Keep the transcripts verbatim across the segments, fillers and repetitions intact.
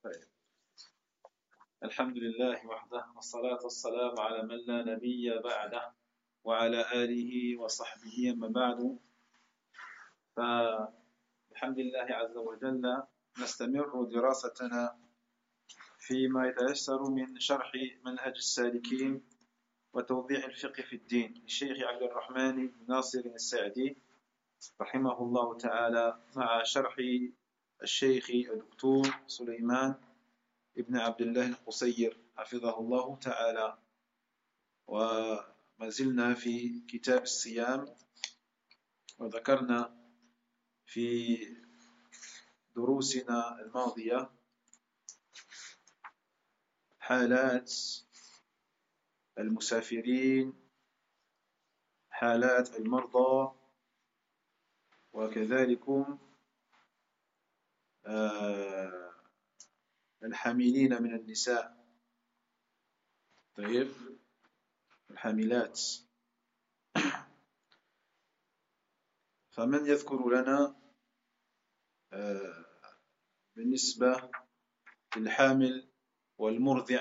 طيب. الحمد لله وحده والصلاة والسلام على من لا نبي بعده وعلى آله وصحبه أما بعد فالحمد لله عز وجل نستمر دراستنا فيما يتيسر من شرح منهج السالكين وتوضيح الفقه في الدين للشيخ عبد الرحمن بن ناصر السعدي رحمه الله تعالى مع شرح الشيخ الدكتور سليمان ابن عبد الله القصير حفظه الله تعالى. وما زلنا في كتاب الصيام وذكرنا في دروسنا الماضية حالات المسافرين، حالات المرضى، وكذلك الحاملين من النساء. طيب، الحاملات. فمن يذكر لنا بالنسبة للحامل والمرضع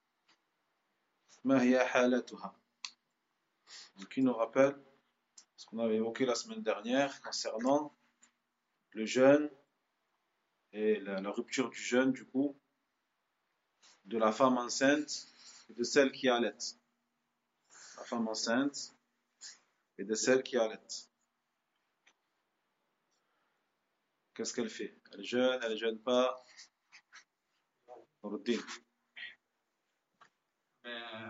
ما هي حالتها؟ Qui nous rappelle ce qu'on avait évoqué la semaine dernière concernant le jeûne et la, la rupture du jeûne, du coup, de la femme enceinte et de celle qui allait. La femme enceinte et de celle qui allait. Qu'est-ce qu'elle fait? Elle jeûne, elle ne jeûne pas? Routine. Euh,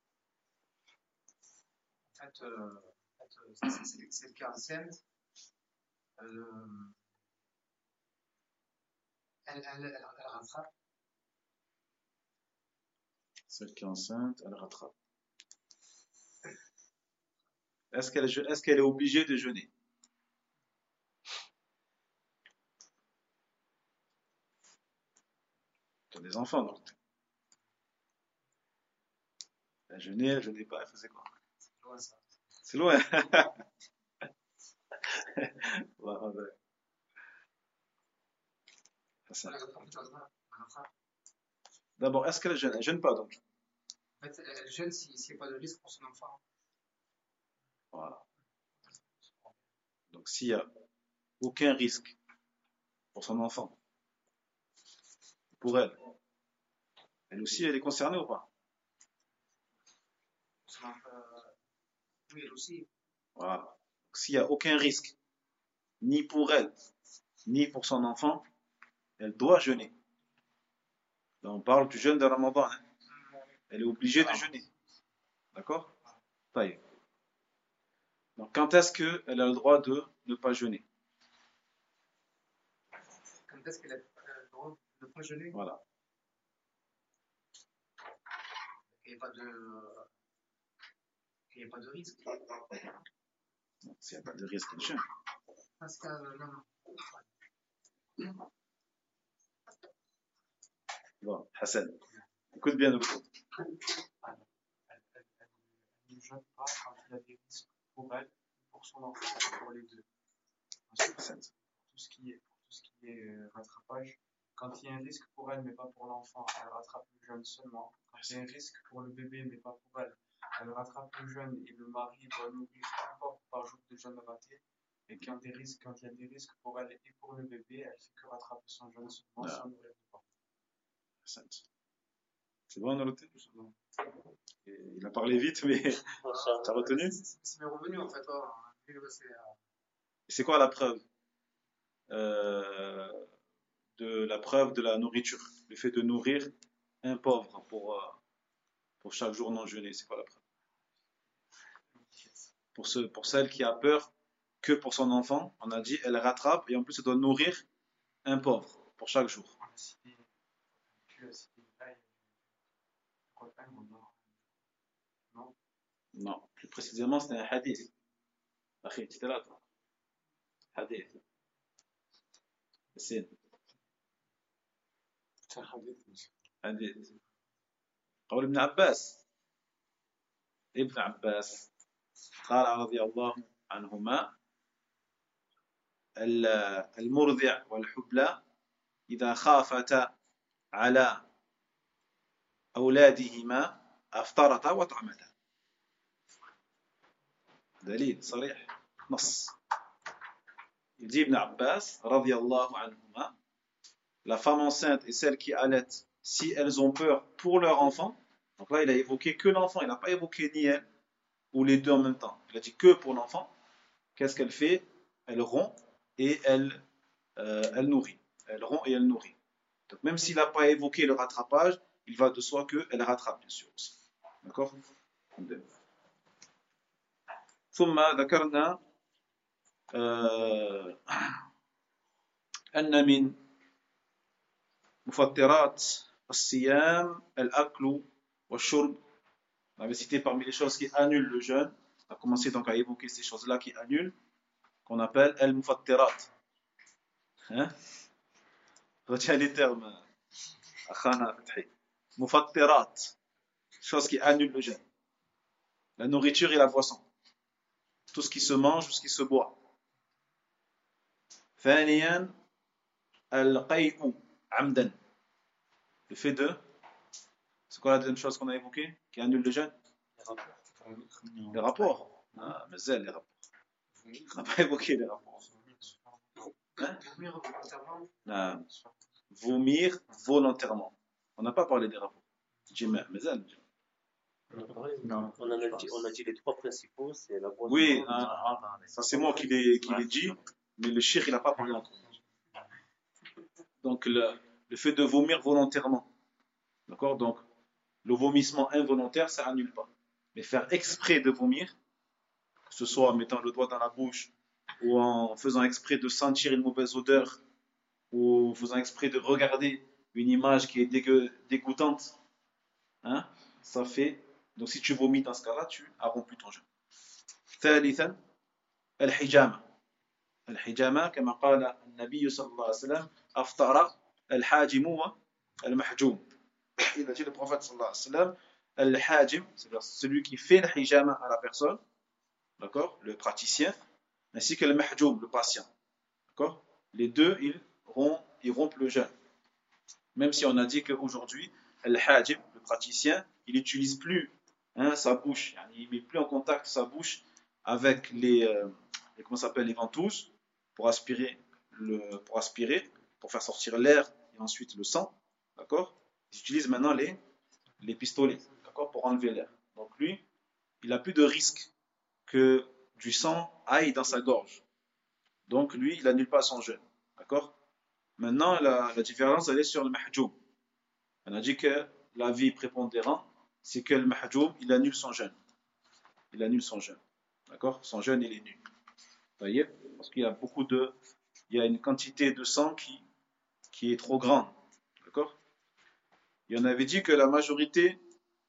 en fait, euh, en fait c'est celle qui est enceinte. Euh, elle, elle, elle, elle rattrape. Celle qui est enceinte, elle rattrape. Est-ce qu'elle est, qu'elle est obligée de jeûner? Tu as des enfants, donc. Elle jeûnait, elle jeûnait pas, elle faisait quoi? C'est loin ça. C'est loin. Ouais, ouais. Ça. D'abord, est-ce qu'elle jeûne? Elle jeûne pas donc. En fait, elle jeûne s'il n'y a pas de risque pour son enfant. Voilà. Donc, s'il n'y a aucun risque pour son enfant, pour elle, elle aussi, elle est concernée ou pas? Euh, oui, elle aussi. Voilà. Donc, s'il n'y a aucun risque, ni pour elle, ni pour son enfant, elle doit jeûner. Là, on parle du jeûne de Ramadan. Hein. Elle est obligée de jeûner. D'accord? Taïe. Donc, quand est-ce qu'elle a le droit de ne pas jeûner? Quand est-ce qu'elle a le droit de ne pas jeûner? Voilà. Il n'y a pas de... Il n'y a pas de risque. Non, s'il n'y a pas de risque, elle jeûne. Parce que, euh, non, non. Bon, Hassan, écoute bien le coup. Elle ne jeûne pas quand il y a des risques pour elle, pour son enfant et pour les deux. Ensuite, pour tout ce qui est, pour tout ce qui est rattrapage, quand il y a un risque pour elle mais pas pour l'enfant, elle rattrape le jeûne seulement. Quand il y a un risque pour le bébé mais pas pour elle, elle rattrape le jeûne et le mari doit nourrir un porc par jour de jeûne raté. Et quand, des risques, quand il y a des risques pour elle et pour le bébé, elle fait que rattraper son jeûne seulement sans nourrir le porc. C'est bon, on a noté? Il a parlé vite, mais t'as retenu? C'est mes revenus en fait. C'est quoi la preuve euh, de la preuve de la nourriture? Le fait de nourrir un pauvre pour, euh, pour chaque jour non jeûné, c'est quoi la preuve? Pour, ce, pour celle qui a peur que pour son enfant, on a dit, elle rattrape et en plus elle doit nourrir un pauvre pour chaque jour. Non. Non, plus précisément, c'était un hadith. Akhi, tu étais là, toi. Hadith. C'est un hadith. Hadith. قول ابن عباس. ابن عباس قال رضي الله عنهما المرضع والحبلى إذا خافتا على أولادهما أفطرتا وطعمتا. دليل صريح نص. Il dit Ibn Abbas, radiyallahu anhuma, la femme enceinte et celle qui allait, si elles ont peur pour leur enfant, donc là il a évoqué que l'enfant, il n'a pas évoqué ni elle ou les deux en même temps. Il a dit que pour l'enfant. Qu'est-ce qu'elle fait? Elle rompt et elle, euh, elle nourrit. Elle rompt et elle nourrit. Donc même s'il n'a pas évoqué le rattrapage, il va de soi qu'elle rattrape bien sûr aussi. D'accord? ثم ذكرنا أن من مفطرات الصيام الأكل والشرب. On avait cité parmi les choses qui annulent le jeûne. On a commencé donc à évoquer ces choses-là qui annulent, qu'on appelle al-mufattirat. Hein? Retiens les termes. Akhana Fathi. Mufattirat. Choses qui annulent le jeûne. La nourriture et la boisson. Tout ce qui se mange, tout ce qui se boit. ثانيا القيء عمدا. Le fait de, c'est quoi la deuxième chose qu'on a évoquée qui annule le jeûne? Les rapports. Les rapports. Ah, mais c'est les rapports. On n'a pas évoqué les rapports. Hein? Vomir volontairement. Ah, vomir volontairement. On n'a pas parlé des rapports. Jima, mais c'est Non. On, en a dit, on a dit les trois principaux, c'est la boisson. oui, ah, ah, ça c'est moi qui l'ai, qui l'ai dit, mais le shir il n'a pas parlé encore. Donc le, le fait de vomir volontairement, d'accord? Donc le vomissement involontaire, ça annule pas. Mais faire exprès de vomir, que ce soit en mettant le doigt dans la bouche, ou en faisant exprès de sentir une mauvaise odeur, ou en faisant exprès de regarder une image qui est dégueu, dégoûtante, hein, ça fait. Donc si tu vomis dans ce cas-là, tu accomplis ton jeûne. ثالثا الحجامة. الحجامة كما قال النبي صلى الله عليه وسلم أفطر الحاجم والمحجوم. Il a dit le prophète صلى الله عليه وسلم الحاجم, c'est-à-dire celui qui fait le hijama à la personne, d'accord, le praticien, ainsi que le mahjoum, le patient, d'accord. Les deux, ils rompent, ils rompent le jeûne. Même si on a dit qu'aujourd'hui, le hajim, le praticien, il n'utilise plus hein, sa bouche, il ne met plus en contact sa bouche avec les, euh, les comment s'appelle, les ventouses pour aspirer, le, pour aspirer, pour faire sortir l'air et ensuite le sang, d'accord. Il utilise maintenant les, les pistolets, d'accord, pour enlever l'air. Donc lui, il n'a plus de risque que du sang aille dans sa gorge. Donc lui, il n'annule pas son jeûne, d'accord. Maintenant, la, la différence, elle est sur le mahjoum. On a dit que l'avis prépondérant, c'est que le mahjoum, il annule son jeûne. Il annule son jeûne. D'accord? Son jeûne, il est nul. Vous voyez? Parce qu'il y a beaucoup de... Il y a une quantité de sang qui, qui est trop grande. D'accord? Et on avait dit que la majorité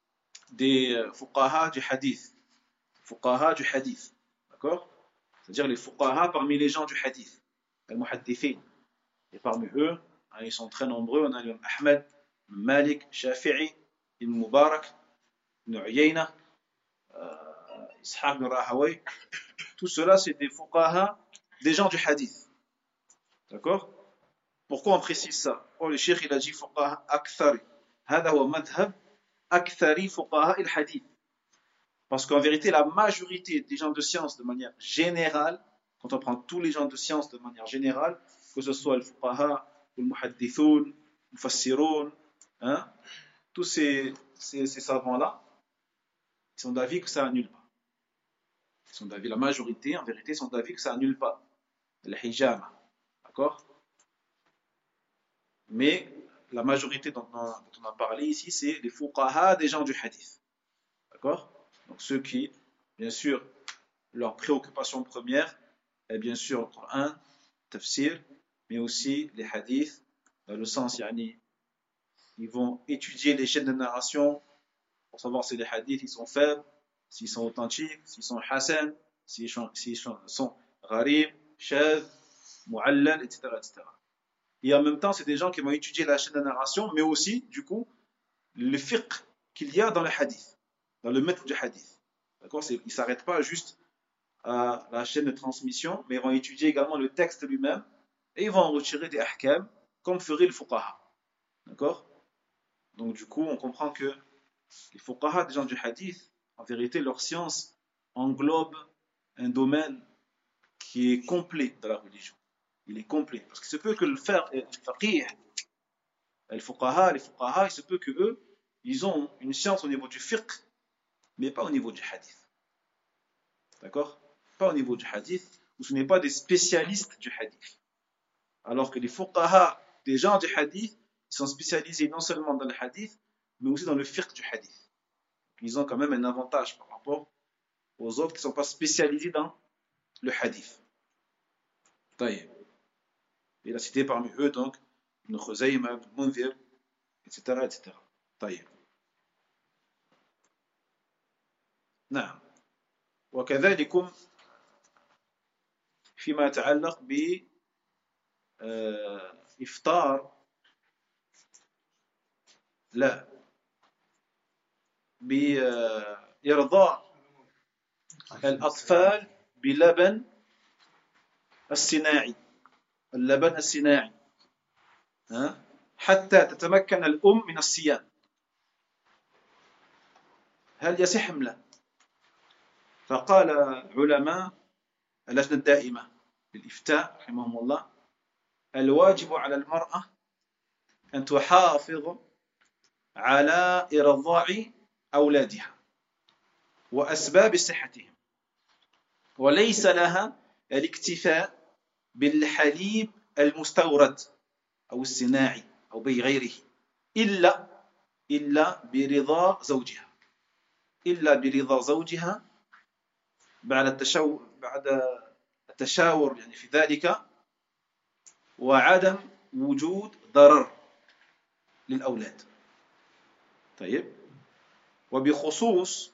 des fuqaha du hadith, fuqaha du hadith, d'accord? C'est-à-dire les fuqaha parmi les gens du hadith, les muhaddithin. Et parmi eux, ils sont très nombreux, on a l'imam Ahmed, Malik, Shafi'i, Ibn Mubarak, Ibn Uyayna, euh, Ishaq ibn Rahaway. Tout cela, c'est des fuqaha, des gens du hadith. D'accord? Pourquoi on précise ça? Oh, le cheikh, il a dit fuqaha akthari. Hada wa madhab akthari fuqaha il hadith. Parce qu'en vérité, la majorité des gens de science, de manière générale, quand on prend tous les gens de science de manière générale, que ce soit le fuqaha, le muhaddithoun, le mufassiroun, hein, tous ces, ces, ces savants-là, ils sont d'avis que ça annule pas. Ils sont d'avis, la majorité, en vérité, sont d'avis que ça annule pas. Le hijama. D'accord? Mais la majorité dont on, a, dont on a parlé ici, c'est les fuqaha des gens du hadith. D'accord? Donc ceux qui, bien sûr, leur préoccupation première est bien sûr le Coran, tafsir, mais aussi les hadiths, dans le sens, yani, ils vont étudier les chaînes de narration pour savoir si les hadiths ils sont faibles, s'ils sont authentiques, s'ils sont hasan, s'ils sont, s'ils sont gharib, shadh, mu'allal, et cetera, et cetera. Et en même temps, c'est des gens qui vont étudier la chaîne de narration, mais aussi, du coup, le fiqh qu'il y a dans le hadith, dans le maître du hadith. D'accord? Ils ne s'arrêtent pas juste à la chaîne de transmission, mais ils vont étudier également le texte lui-même, et ils vont en retirer des ahkam, comme ferait le fuqaha. D'accord? Donc du coup, on comprend que les fuqaha, des gens du hadith, en vérité, leur science englobe un domaine qui est complet dans la religion. Il est complet. Parce qu'il se peut que le faire, le faqih, les fuqaha, les fuqaha, il se peut que eux, ils ont une science au niveau du fiqh, mais pas au niveau du hadith. D'accord? Pas au niveau du hadith, où ce n'est pas des spécialistes du hadith. Alors que les fuqaha, des gens du hadith, ils sont spécialisés non seulement dans le hadith, mais aussi dans le fiqh du hadith. Ils ont quand même un avantage par rapport aux autres qui ne sont pas spécialisés dans le hadith. Taïb. Il a cité parmi eux donc Ibn Khuzayma, Ibn Munzir, et cetera et cetera. طيب. نعم. وكذلك فيما يتعلق بإفطار لا بإرضاء الأطفال بلبن الصناعي اللبن الصناعي حتى تتمكن الأم من الصيام هل يصح أم لا؟ فقال علماء اللجنة الدائمة للإفتاء رحمهم الله الواجب على المرأة أن تحافظ على إرضاع أولادها وأسباب صحتهم وليس لها الاكتفاء بالحليب المستورد أو الصناعي أو بغيره إلا إلا برضا زوجها إلا برضا زوجها بعد التشاور بعد التشاور يعني في ذلك وعدم وجود ضرر للأولاد. طيب وبخصوص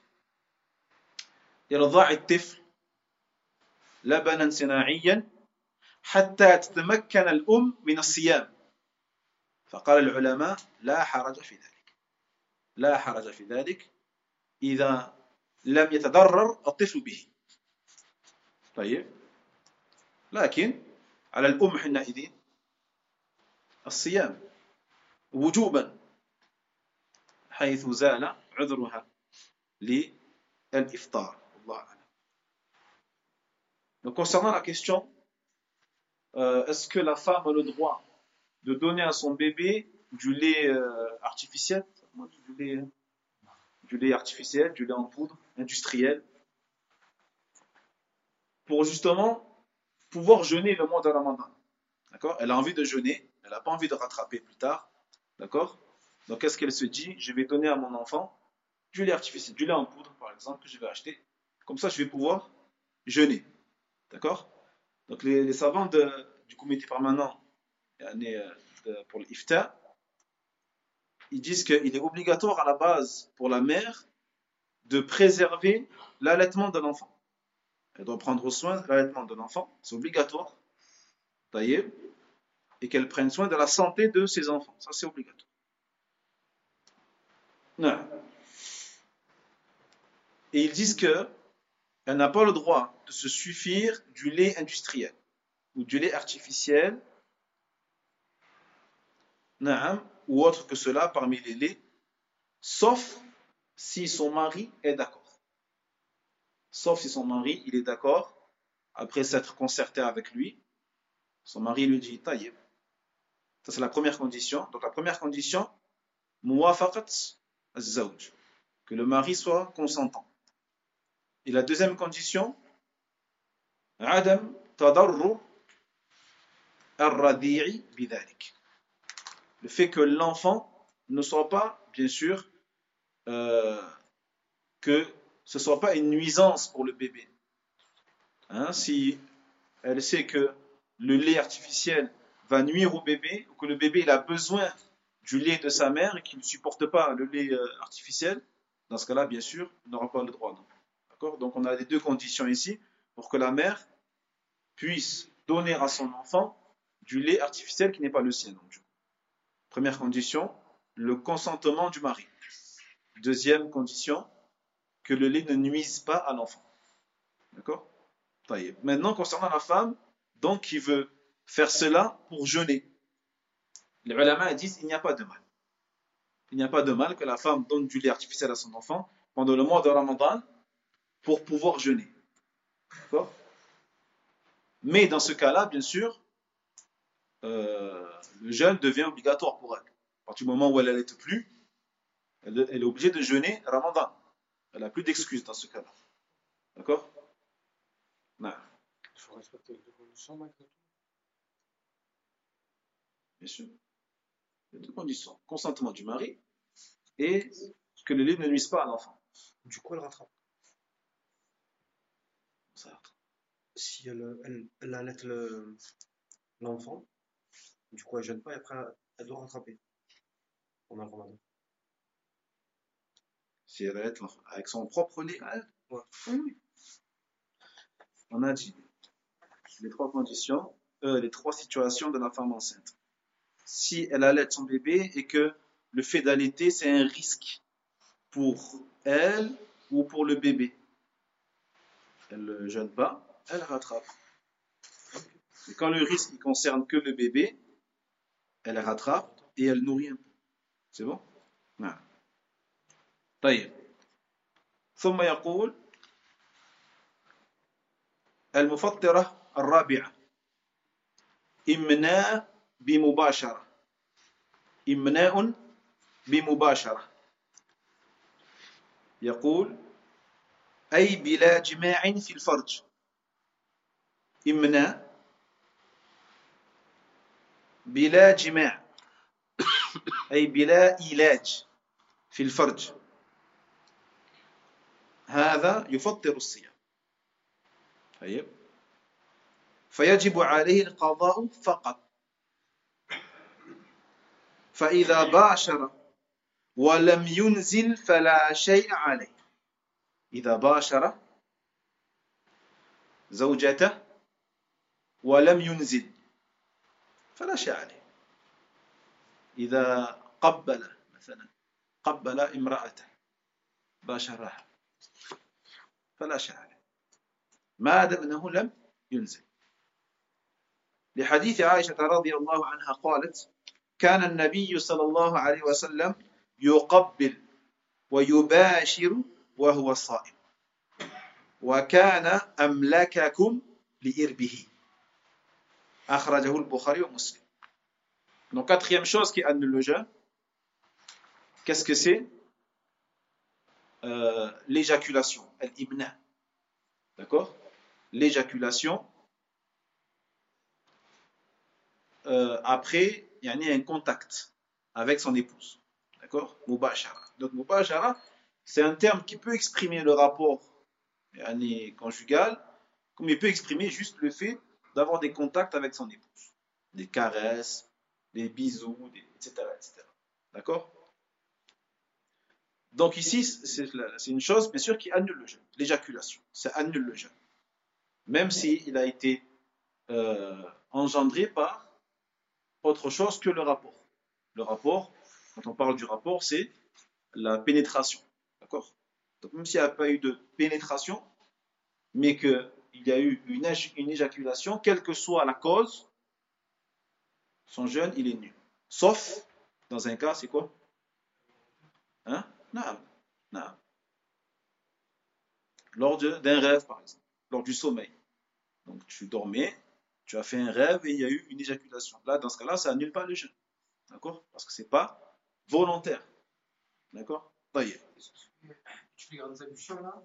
إرضاع الطفل لبنا صناعيا حتى تتمكن الأم من الصيام فقال العلماء لا حرج في ذلك لا حرج في ذلك إذا لم يتضرر الطفل به. طيب لكن على الأم حينئذ الصيام وجوبا حيث زال عذرها للإفطار. الله أعلم. Donc concernant la question euh, est-ce que la femme a le droit de donner à son bébé du lait euh, artificiel du lait, du lait artificiel, du lait en poudre industriel pour justement pouvoir jeûner le mois de Ramadan. D'accord? Elle a envie de jeûner, elle n'a pas envie de rattraper plus tard. D'accord? Donc qu'est-ce qu'elle se dit? Je vais donner à mon enfant du lait artificiel, du lait en poudre par exemple, que je vais acheter. Comme ça, je vais pouvoir jeûner. D'accord? Donc les, les savants de, du comité permanent de, pour l'Ifta, ils disent qu'il est obligatoire à la base pour la mère de préserver l'allaitement de l'enfant. Elle doit prendre soin de l'allaitement de l'enfant, c'est obligatoire. Taïeb, et qu'elle prenne soin de la santé de ses enfants. Ça, c'est obligatoire. Non. Et ils disent qu'elle n'a pas le droit de se suffire du lait industriel ou du lait artificiel, non, ou autre que cela parmi les laits, sauf si son mari est d'accord. Sauf si son mari il est d'accord, après s'être concerté avec lui, son mari lui dit taïeb. Ça c'est la première condition. Donc la première condition, muwafaqat az-zawj, que le mari soit consentant. Et la deuxième condition, adam tadarrur ar-radi'i bidhalik. Le fait que l'enfant ne soit pas, bien sûr, euh, que ce ne soit pas une nuisance pour le bébé. Hein, si elle sait que le lait artificiel va nuire au bébé, ou que le bébé il a besoin du lait de sa mère et qu'il ne supporte pas le lait euh, artificiel, dans ce cas-là, bien sûr, il n'aura pas le droit. Non. D'accord ? Donc on a les deux conditions ici pour que la mère puisse donner à son enfant du lait artificiel qui n'est pas le sien. Donc, première condition, le consentement du mari. Deuxième condition, que le lait ne nuise pas à l'enfant. D'accord ? Maintenant, concernant la femme, donc qui veut faire cela pour jeûner. Les ulama disent qu'il n'y a pas de mal. il n'y a pas de mal que la femme donne du lait artificiel à son enfant pendant le mois de Ramadan pour pouvoir jeûner. D'accord? Mais dans ce cas-là, bien sûr, euh, le jeûne devient obligatoire pour elle. À partir du moment où elle n'allait plus, elle, elle est obligée de jeûner Ramadan. Elle n'a plus d'excuses dans ce cas-là. D'accord? Non. Il faut respecter les conditions malgré tout. Bien sûr. Il y a deux conditions. Consentement du mari et que le lait ne nuise pas à l'enfant. Du coup, elle rattrape. Ça rattrape. Si elle, elle, elle allait le, l'enfant, du coup, elle ne gêne pas et après, elle doit rattraper. On a le Ramadan. Si elle allait avec son propre lait, elle, Ouais. oui, oui. On a dit les trois conditions, euh, les trois situations de la femme enceinte. Si elle allait son bébé et que le fait d'allaiter, c'est un risque pour elle ou pour le bébé, elle ne jeûne pas, elle rattrape. Et quand le risque ne concerne que le bébé, elle rattrape et elle nourrit un peu. C'est bon? Non. طيب. ثم يقول المفطرة الرابعة إمناء بمباشرة إمناء بمباشرة يقول أي بلا جماع في الفرج إمناء بلا جماع أي بلا علاج في الفرج هذا يفطر الصيام طيب فيجب عليه القضاء فقط فإذا باشر ولم ينزل فلا شيء عليه إذا باشر زوجته ولم ينزل فلا شيء عليه إذا قبل مثلا قبل امرأته باشرها فلا شيء عليه ما دام أنه لم ينزل لحديث عائشة رضي الله عنها قالت كان النبي صلى الله عليه وسلم يقبل ويباشر وهو صائم وكان أملككم لإربه أخرجه البخاري ومسلم. Donc quatrième chose qui annule le jeûne, qu'est-ce que c'est? euh, L'éjaculation, al-ibna. D'accord? L'éjaculation euh, après, il y a un contact avec son épouse. D'accord? Mubashara. Donc mubashara, c'est un terme qui peut exprimer le rapport yani, conjugal, comme il peut exprimer juste le fait d'avoir des contacts avec son épouse. Des caresses, des bisous, des, et cetera, et cetera. D'accord? Donc ici, c'est, c'est une chose, bien sûr, qui annule le jeûne. L'éjaculation, ça annule le jeûne. Même s'il a été euh, engendré par autre chose que le rapport. Le rapport, quand on parle du rapport, c'est la pénétration. D'accord? Donc même s'il n'y a pas eu de pénétration, mais qu'il y a eu une, une éjaculation, quelle que soit la cause, son jeûne, il est nul. Sauf, dans un cas, c'est quoi? Hein? Non, non. Lors de, d'un rêve, par exemple, lors du sommeil. Donc tu dormais, tu as fait un rêve et il y a eu une éjaculation. Là, dans ce cas-là, ça annule pas le jeûne. D'accord? Parce que c'est pas volontaire. D'accord? Taïe. Tu fais grandes ablutions là?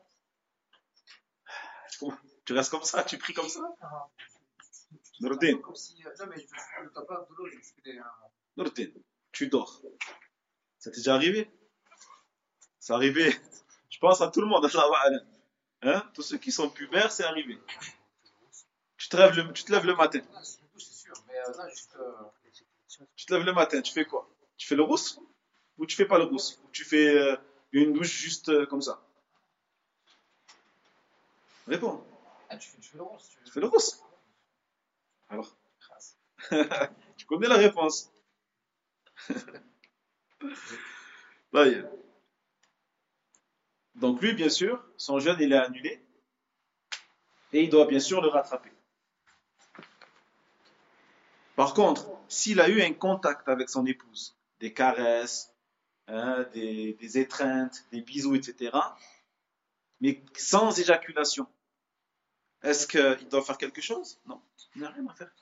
Tu restes comme ça, tu pries comme ça? Ah, Nordin. comme si, non mais je ne tape pas de l'eau, je fais des. Nordin, tu dors. Ça t'est déjà arrivé? C'est arrivé, je pense à tout le monde. Hein? Tous ceux qui sont pubères, c'est arrivé. Tu te lèves le, tu te lèves le matin. Ah, c'est sûr, mais euh, non, juste. Euh... Tu te lèves le matin, tu fais quoi? Tu fais le rousse? Ou tu fais pas le rousse? Ou tu fais euh, une douche juste euh, comme ça? Réponds. Ah, tu fais, tu fais le rose. Tu, Tu fais le rousse? Alors? Tu connais la réponse. Là, il y a. Donc lui, bien sûr, son jeûne, il est annulé. Et il doit bien sûr le rattraper. Par contre, s'il a eu un contact avec son épouse, des caresses, hein, des, des étreintes, des bisous, et cetera, mais sans éjaculation, est-ce qu'il doit faire quelque chose? Non, il n'a rien à faire.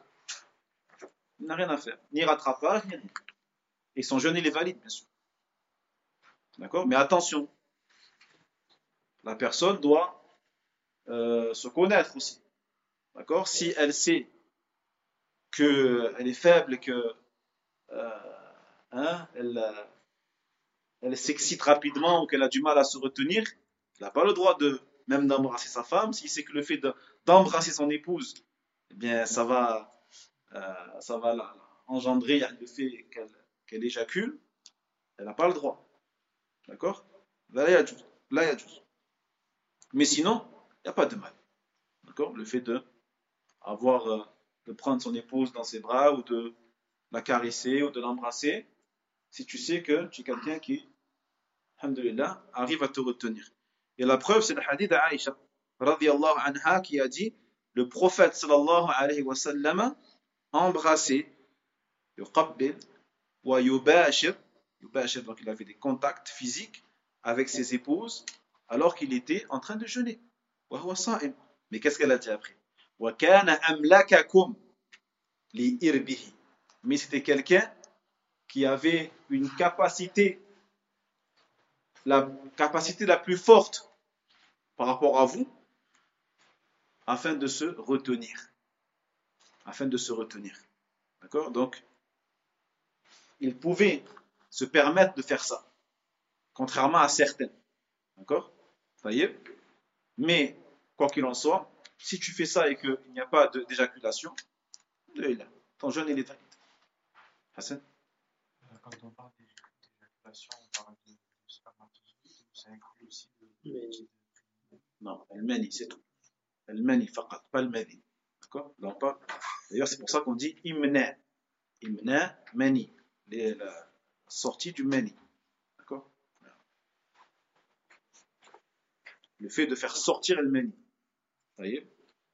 Il n'a rien à faire. Ni rattrapage, ni rien. Et son jeûne, il est valide, bien sûr. D'accord? Mais attention, la personne doit euh, se connaître aussi. D'accord? Si elle sait qu'elle est faible, que euh, hein, elle, euh, elle s'excite rapidement ou qu'elle a du mal à se retenir, elle n'a pas le droit de même d'embrasser sa femme. Si c'est que le fait de- d'embrasser son épouse, eh bien, ça va, euh, ça va la- engendrer le fait qu'elle qu'elle éjacule, elle n'a pas le droit. D'accord? Là, il y a du- là, il y a du- Mais sinon, il n'y a pas de mal. D'accord? Le fait de avoir, euh, de prendre son épouse dans ses bras ou de la caresser ou de l'embrasser, si tu sais que tu es quelqu'un qui, alhamdulillah, arrive à te retenir. Et la preuve, c'est le hadith d'Aïcha, radiyallahu anha, qui a dit, le prophète, sallallahu alayhi wa sallam, a embrassé, yuqabbil, wa yubashir, yubashir, donc il avait des contacts physiques avec ses épouses, alors qu'il était en train de jeûner. Wa huwa sa'im. Mais qu'est-ce qu'elle a dit après? Wa kana amlakakum li irbihi. Mais c'était quelqu'un qui avait une capacité, la capacité la plus forte par rapport à vous, afin de se retenir. Afin de se retenir. D'accord? Donc, il pouvait se permettre de faire ça, contrairement à certains. D'accord? Voyez? Mais, quoi qu'il en soit, si tu fais ça et qu'il n'y a pas de- d'éjaculation, ton jeûne il est valide. Hassan? Euh, Quand on parle d'é- d'éjaculation, on parle de, de spermatozoïdes, ou ça inclut aussi de, Mais Non, el mani, c'est tout. El mani, faqat, pas le mani. D'accord? Là, on parle- D'ailleurs, c'est pour ça qu'on dit imna. Imna, mani. Les- La sortie du mani. D'accord? Le fait de faire sortir le mani. Vous voyez?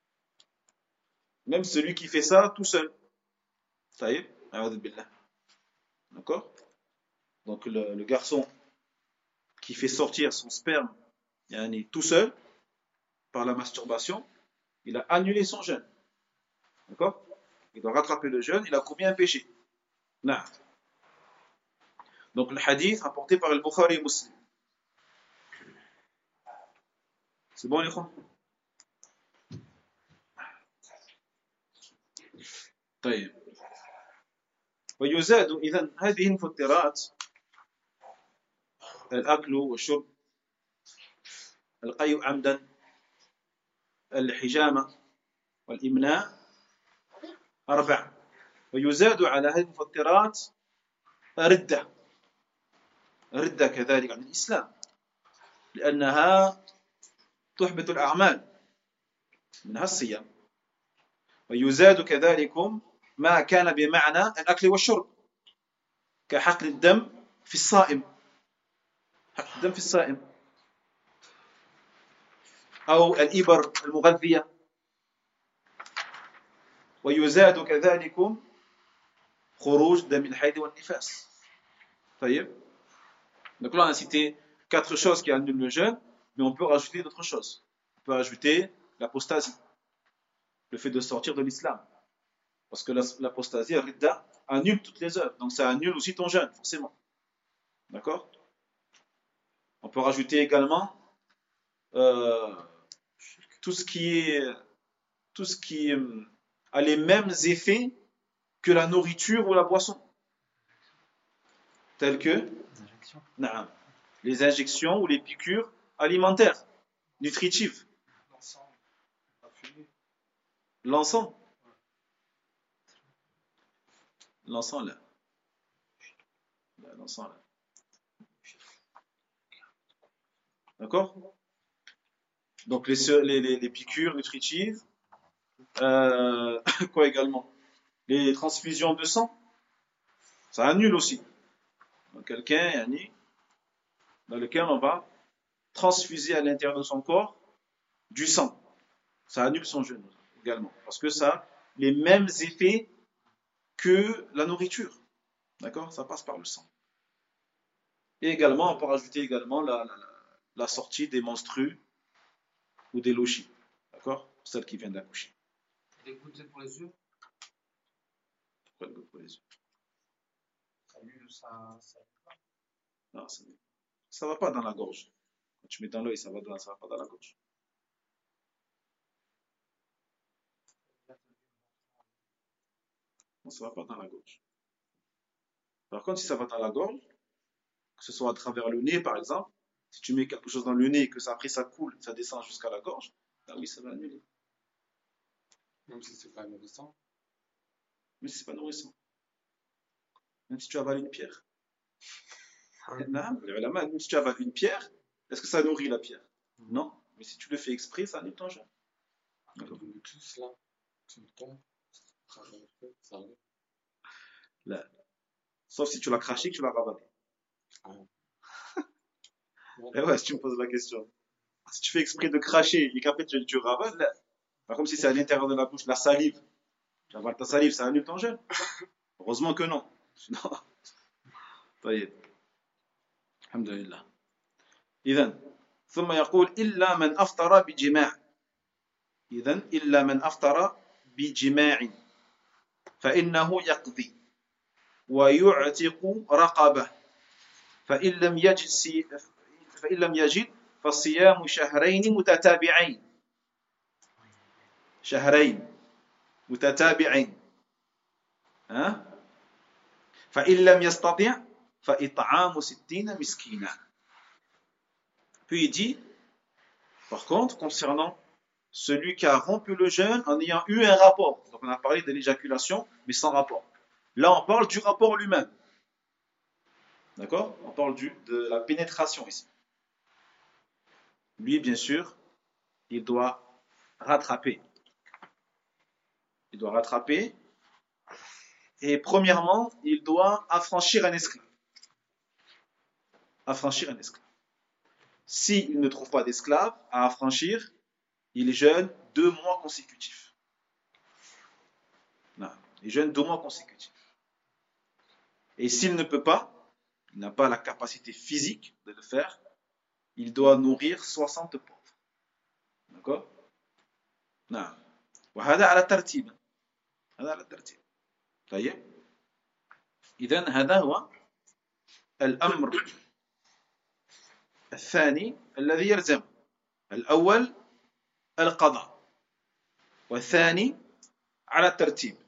Même celui qui fait ça tout seul. Vous voyez? A'udhu billah. D'accord? Donc, le, le garçon qui fait sortir son sperme yani, tout seul, par la masturbation, il a annulé son jeûne. D'accord? Il doit rattraper le jeûne, il a commis un péché. Non. Donc le hadith rapporté par le Bukhari et Muslim. C'est bon les frères? طيب. ويزاد إذن هذه المفطرات الأكل والشرب القيء عمدا الحجامة والإمناء أربع ويزاد على هذه المفطرات ردة ردة كذلك عن الإسلام لأنها تحبط الأعمال منها الصيام ويزاد كذلك ما كان بمعنى الأكل والشرب كحقن الدم في الصائم حقن الدم في الصائم أو الإبر المغذية ويزاد كذلك خروج دم الحيض والنفاس طيب. Donc là on a cité quatre choses qui annulent le jeûne, mais on peut rajouter d'autres choses. On peut ajouter l'apostasie, le fait de sortir de l'islam. Parce que l'apostasie, la ridda, annule toutes les œuvres. Donc ça annule aussi ton jeûne, forcément. D'accord? On peut rajouter également euh, tout ce qui est tout ce qui euh, a les mêmes effets que la nourriture ou la boisson. Telles que nah, les injections ou les piqûres alimentaires, nutritives. L'encens. L'encens là. L'encens là. D'accord? Donc les, les, les, les piqûres nutritives, euh, quoi également? Les transfusions de sang, ça annule aussi. Donc quelqu'un, yani, dans lequel on va transfuser à l'intérieur de son corps du sang. Ça annule son jeûne également. Parce que ça a les mêmes effets que la nourriture. D'accord? Ça passe par le sang. Et également, on peut rajouter également la, la, la sortie des menstrues ou des lochis. D'accord? Celle qui vient d'accoucher. Les gouttes pour les yeux, Pourquoi le goutte pour les yeux? ça lui, ça, ça. Non, ça ne va pas dans la gorge. Quand tu mets dans l'œil, ça va, dans, ça va pas dans la gorge. Non, ça ne va pas dans la gorge. Par contre, si ça va dans la gorge, que ce soit à travers le nez, par exemple, si tu mets quelque chose dans le nez et que ça, après ça coule, ça descend jusqu'à la gorge, là oui, ça va annuler. Même si c'est pas nourrissant. Mais si c'est pas nourrissant. Même si tu avales une pierre. Non, même si tu avales une pierre, est-ce que ça nourrit la pierre? Non. Mais si tu le fais exprès, ça annule ton jeûne. D'accord. Une touche là, tout le temps, ça arrive. Là. Sauf si tu l'as craché, que tu l'as ravalé. Ah. Et ouais, si tu me poses la question. Si tu fais exprès de cracher et qu'après tu, tu ravales, là, pas comme si c'est à l'intérieur de la bouche, la salive. Tu avales ta salive, ça annule ton jeûne. Heureusement que non. Sinon, طيب. الحمد لله. إذن ثم يقول إلا من أفطر بجماع. إذن إلا من أفطر بجماع فإنه يقضي ويعتق رقبة فإن لم يجد فإن لم يجد فصيام شهرين متتابعين شهرين متتابعين ها فإن لم يستطع فإطعام ستين مسكينا. Puis il dit, par contre, concernant celui qui a rompu le jeûne en ayant eu un rapport. Donc on a parlé de l'éjaculation, mais sans rapport. Là, on parle du rapport lui-même. D'accord? On parle du, de la pénétration ici. Lui, bien sûr, il doit rattraper. Il doit rattraper. Et premièrement, il doit affranchir un esclave. Affranchir un esclave. S'il ne trouve pas d'esclave à affranchir, il jeûne deux mois consécutifs. Non, il jeûne deux mois consécutifs. Et s'il ne peut pas, il n'a pas la capacité physique de le faire, il doit nourrir soixante pauvres. D'accord? Non. وهذا على الترتيب. هذا على الترتيب. طيب. إذن هذا هو الأمر الثاني الذي يلزم. الأول القضاء والثاني على الترتيب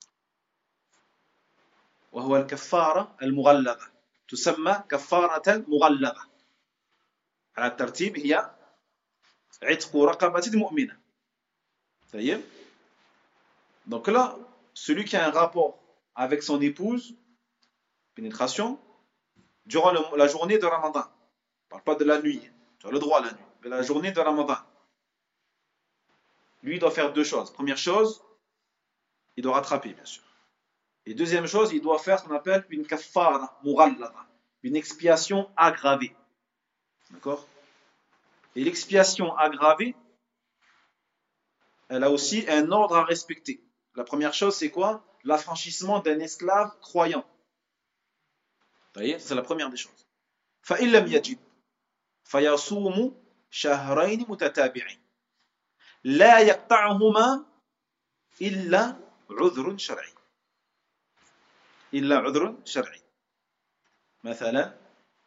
وهو الكفارة المغلظة تسمى كفارة مغلظة. على الترتيب هي عتق رقبة مؤمنة. طيب. Donc là, celui qui a un rapport avec son épouse, pénétration, durant le, la journée de Ramadan. On ne parle pas de la nuit, tu as le droit la nuit, mais la journée de Ramadan. Lui, il doit faire deux choses. Première chose, il doit rattraper, bien sûr. Et deuxième chose, il doit faire ce qu'on appelle une kaffara mughallada, une expiation aggravée. D'accord? Et l'expiation aggravée, elle a aussi un ordre à respecter. La première chose, c'est quoi? L'affranchissement d'un esclave croyant. Vous voyez, c'est la première des choses. فَإِن لَمْ يَجِدْ فَيَصُومُ شَهْرَيْنِ مُتَتَابِعِينَ لَا يَقْطَعُهُمَا إِلَّا عُذْرٌ شَرْعِيٌّ إِلَّا عُذْرٌ شَرْعِيٌّ مثلا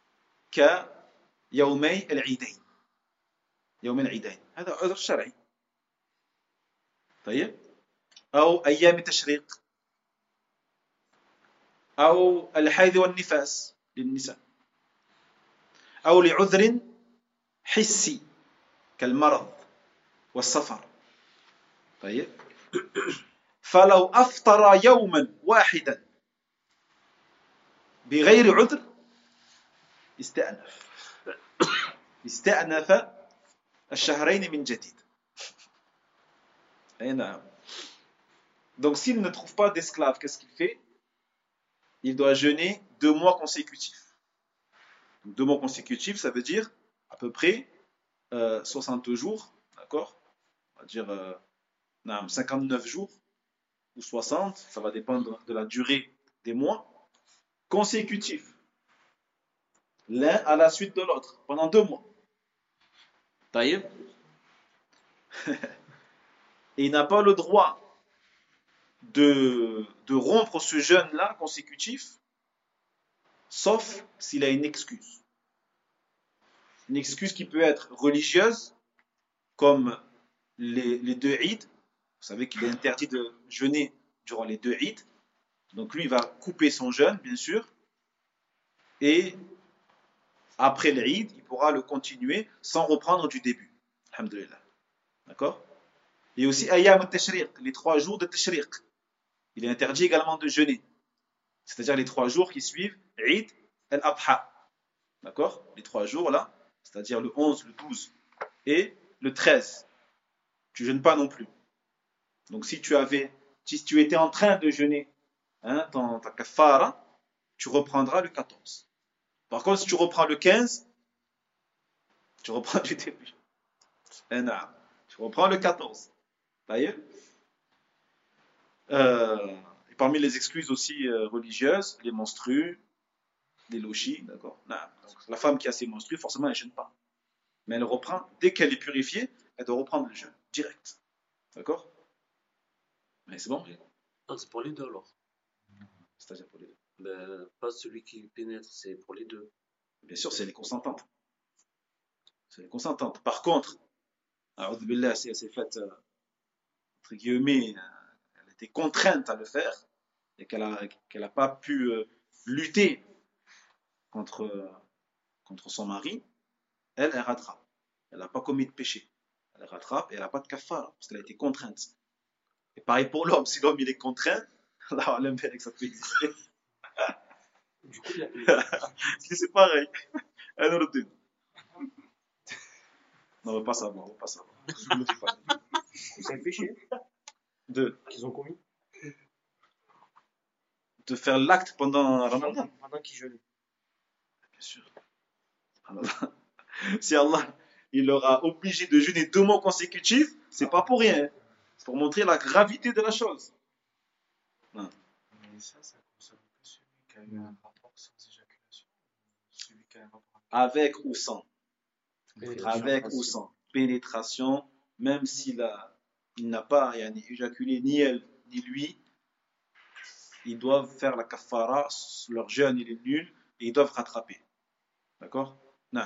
كيومي العيدين يوم العيدين هذا عذر شرعي. طيب. أو أيام التشريق أو الحيض والنفاس للنساء أو لعذر حسي كالمرض والسفر. طيب. فلو أفطر يوما واحدا بغير عذر استأنف استأنف الشهرين من جديد. أي نعم. Donc s'il ne trouve pas d'esclave, qu'est-ce qu'il fait? Il doit jeûner deux mois consécutifs. Donc, deux mois consécutifs, ça veut dire à peu près euh, soixante jours, d'accord? On va dire euh, non, cinquante-neuf jours ou soixante, ça va dépendre de la durée des mois consécutifs. l'un à la suite de l'autre, pendant deux mois. Taïb. Et il n'a pas le droit de, de rompre ce jeûne-là consécutif, sauf s'il a une excuse. Une excuse qui peut être religieuse, comme les, les deux Eid. Vous savez qu'il est interdit de jeûner durant les deux Eid. Donc lui, il va couper son jeûne, bien sûr. Et après l'Eid, il pourra le continuer sans reprendre du début. Alhamdulillah. D'accord? Et aussi Ayyam al-Tashriq, les trois jours de Tashriq. Il est interdit également de jeûner. C'est-à-dire les trois jours qui suivent Eid al-Adha. D'accord? Les trois jours là, c'est-à-dire le onze, le douze et le treize. Tu jeûnes pas non plus. Donc si tu avais, si tu étais en train de jeûner, hein, ton, ta kafara, tu reprendras le quatorze. Par contre, si tu reprends le quinze, tu reprends du début. Et non, tu reprends le quatorze. D'ailleurs, euh, et parmi les excuses aussi euh, religieuses, les menstrues, les lochis, d'accord. Non, donc, la femme qui a ses menstrues, forcément, elle ne jeûne pas. Mais elle reprend, dès qu'elle est purifiée, elle doit reprendre le jeûne, direct. D'accord? Mais c'est bon? Non, c'est pour les deux alors. C'est-à-dire pour les deux. Ben, pas celui qui pénètre, c'est pour les deux. Bien sûr, c'est les consentantes. C'est les consentantes. Par contre, alors, billah, si elle s'est faite, euh, entre guillemets, euh, elle était contrainte à le faire, et qu'elle n'a qu'elle a pas pu euh, lutter contre, euh, contre son mari, elle, elle rattrape. Elle n'a pas commis de péché. Elle rattrape et elle n'a pas de kafara, parce qu'elle a été contrainte. Et pareil pour l'homme, si l'homme il est contraint, là, l'aime bien que ça peut exister. Du coup, il y a- C'est pareil. Un autre deux. Non, on va pas savoir, on va pas savoir. Je ne le dis pas. c'est un péché De, qu'ils ont commis de faire l'acte pendant Ramadan. pendant qu'ils jeûnent. Bien sûr. Si Allah il leur a obligé de jeûner deux mois consécutifs, c'est pas pour rien. C'est pour montrer la gravité de la chose. Non. Mais ça, ça concerne que celui qui a eu un rapport sans éjaculation, ou celui qui a un rapport Avec ou sans. Pénétration, Avec ou passion. sans. Pénétration, même s'il a, il n'a pas yani, éjaculé ni elle ni lui, ils doivent faire la kafara, leur jeûne il est nul, et ils doivent rattraper. D'accord? Non.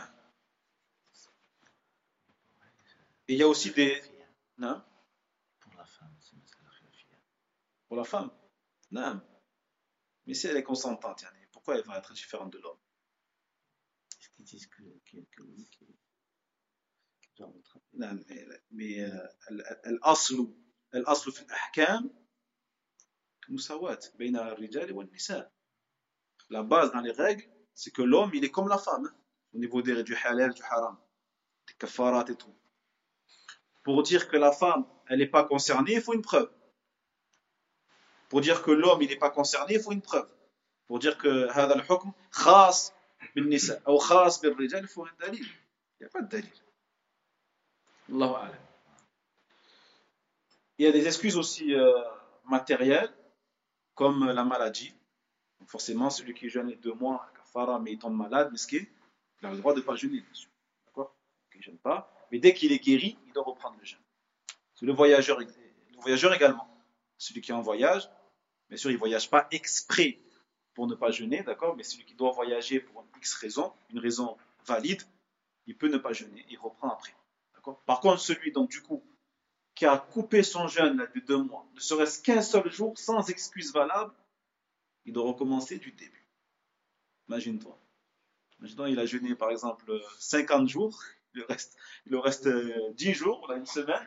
Et il y a aussi des. Non? Pour la femme, c'est مسألة خلافية. Pour la femme? Non. Mais si elle est consentante, yani, pourquoi elle va être différente de l'homme? Est-ce qu'ils disent que, que, que oui, qui qui doit rattraper? Non, mais, mais euh, ال- ال- الأصل الأصل في الأحكام مساواة بين الرجال والنساء. La base dans les règles, c'est que l'homme, il est comme la femme, hein, au niveau des, du halal, du haram, des kafarat et tout. Pour dire que la femme, elle n'est pas concernée, il faut une preuve. Pour dire que l'homme, il n'est pas concerné, il faut une preuve. Pour dire que هذا الحكم خاص بالنساء أو خاص بالرجال, il faut un dalil. Il n'y a pas de dalil. Allahu a'lam. Il y a des excuses aussi euh, matérielles, comme la maladie. Donc forcément, celui qui jeûne les deux mois, kafara, mais il tombe malade, miskin, il a le droit de ne pas jeûner, bien sûr. D'accord? Il ne jeûne pas. Mais dès qu'il est guéri, il doit reprendre le jeûne. C'est le voyageur, le voyageur également. Celui qui est en voyage, bien sûr, il ne voyage pas exprès pour ne pas jeûner, d'accord? Mais celui qui doit voyager pour une X raison, une raison valide, il peut ne pas jeûner, il reprend après. D'accord? Par contre, celui, donc, du coup, qui a coupé son jeûne là, de deux mois, ne serait-ce qu'un seul jour, sans excuse valable, il doit recommencer du début. Imagine-toi. Imagine-toi, il a jeûné par exemple cinquante jours, il lui reste, il lui reste euh, dix jours, là, une semaine,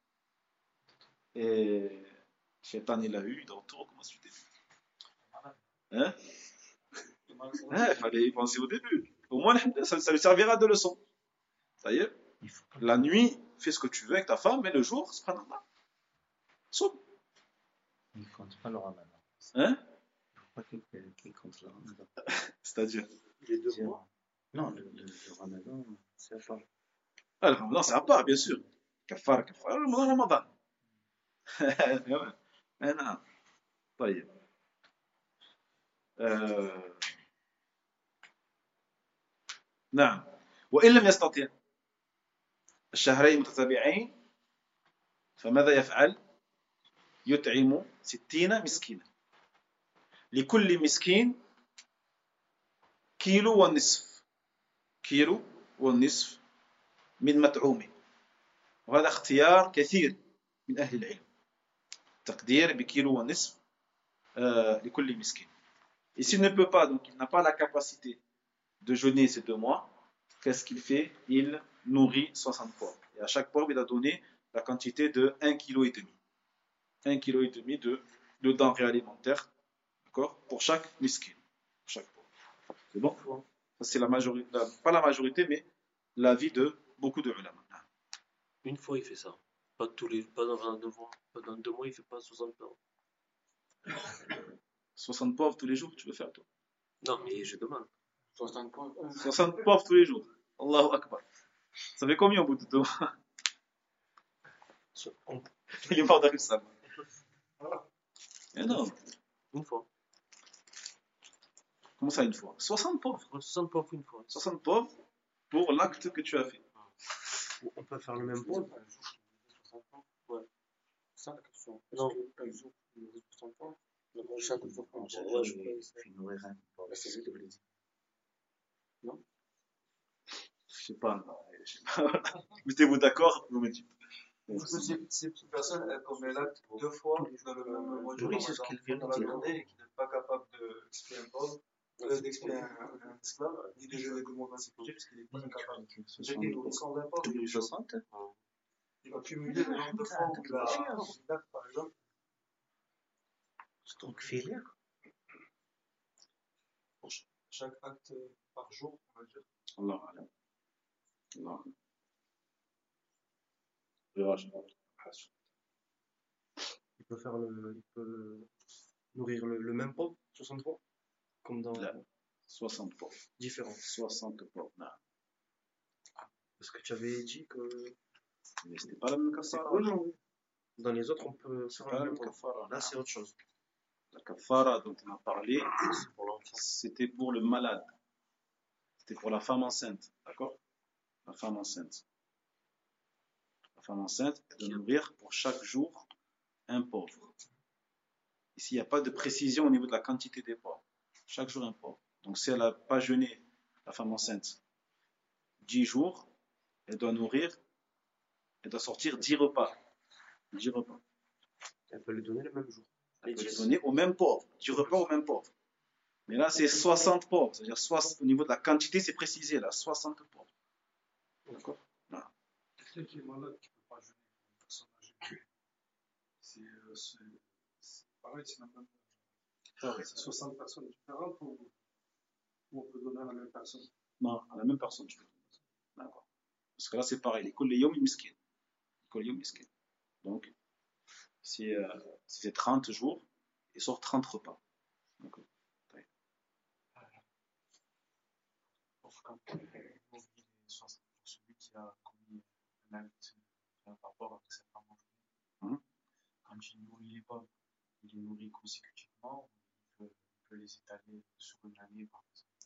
et Shaitan il l'a eu, il doit tout recommencer du début. Hein? Ouais, il fallait y penser au début. Au moins, ça, ça lui servira de leçon. Ça y est, Il faut pas, la nuit, fais ce que tu veux avec ta femme, mais le jour, c'est pas normal. Sauf. il ne compte pas le ramadan. Hein? Il ne faut pas qu'il qu'il compte le ramadan. C'est-à-dire. Les deux C'est- mois. Non, le, le, le ramadan, c'est à part. Ah, le ramadan, c'est à part, bien sûr. Kafar, kafar, le ramadan, ramadan. Eh non. طيب. Euh, نعم وإن لم يستطع الشهرين متتابعين فماذا يفعل؟ يطعم ستين مسكينا لكل مسكين كيلو والنصف كيلو والنصف من مطعومه وهذا اختيار كثير من أهل العلم تقدير بكيلو والنصف euh, لكل مسكين. Et s'il ne peut pas, donc il n'a pas la capacité de jeûner ces deux mois, qu'est-ce qu'il fait? Il nourrit soixante pauvres. Et à chaque pauvre, il a donné la quantité de un virgule cinq kg. un virgule cinq kg de, de denrées alimentaires, d'accord? Pour chaque miskin. Pour chaque pauvre. C'est bon? Ça, c'est la majorité, la, pas la majorité, mais l'avis de beaucoup de ulama. Une fois, il fait ça. Pas tous les, pas dans un deux mois. Pas dans deux mois, il fait pas soixante pauvres. soixante pauvres tous les jours, tu veux faire toi? Non, mais je demande. soixante pauvres. soixante pauvres tous les jours. Allahu Akbar. Ça fait combien au bout de deux mois? Il est mort d'Arif Sam. Énorme. Une fois. Comment ça une fois? soixante pauvres. soixante pauvres une fois. soixante pauvres pour l'acte que tu as fait. On peut faire le même point. Ouais. C'est ça la question. Non. Est-ce qu'un jour, il nourrit soixante pauvres? Chaque jour. Ouais, je peux nourrir un pauvre. C'est lui de plaisir. Non? Je sais pas. Je sais pas. Mettez-vous d'accord, vous me dites. Parce que ces, ces personnes, elles commettent l'acte deux fois dans le même mois du Oui, c'est ce Ramadan, qu'elle vient de dans la dire. journée et qui n'est pas capable d'expier un pauvre, euh, d'expier un, un esclave, ni de jeûner deux mois consécutifs parce qu'il n'est pas incapable. C'est qu'il nourrit cent vingt pauvres tous les jours. soixante. Il va cumuler le nombre de fois où il a un acte, par exemple. C'est donc filaire. Pour chaque acte par jour, on va dire. Allah alam. Allah alam. Il peut faire le, il peut nourrir le, le même pauvre, soixante fois, comme dans Là, soixante pauvres. différents. soixante pauvres. Là. Parce que tu avais dit que Mais c'était pas la même kafara. oui, non, oui. Dans les autres, on peut C'est faire pas le la même même pauvre. kafara. Là, c'est autre chose. La kafara dont on a parlé, c'était pour le malade. C'était pour la femme enceinte. D'accord? La femme enceinte. La femme enceinte est de nourrir pour chaque jour un pauvre. Ici, il n'y a pas de précision au niveau de la quantité des pauvres. Chaque jour un pauvre. Donc si elle n'a pas jeûné, la femme enceinte, dix jours, elle doit nourrir, elle doit sortir dix repas. dix repas. Elle peut le donner le même jour. Elle peut les donner au même pauvre. dix repas au même pauvre. Mais là, c'est soixante pauvres. C'est-à-dire, au niveau de la quantité, c'est précisé là. soixante pauvres. D'accord? Voilà. Quelqu'un qui est malade, qui ne peut pas jeûner, une personne âgée. C'est euh, c'est pareil, c'est la même. Pareil. C'est soixante personnes différentes ou, ou on peut donner à la même personne? Non, à la même personne, je peux donner. D'accord. Parce que là, c'est pareil. Les kol yom miskin. Les kol yom miskin. Donc, si euh, c'est trente jours, il sort trente repas. D'accord. Quand on oublie les soixante pour celui qui a commis un acte par rapport avec sa femme en quand il nourrit les pauvres, il les nourrit consécutivement, il peut, il peut les étaler sur une année par exemple.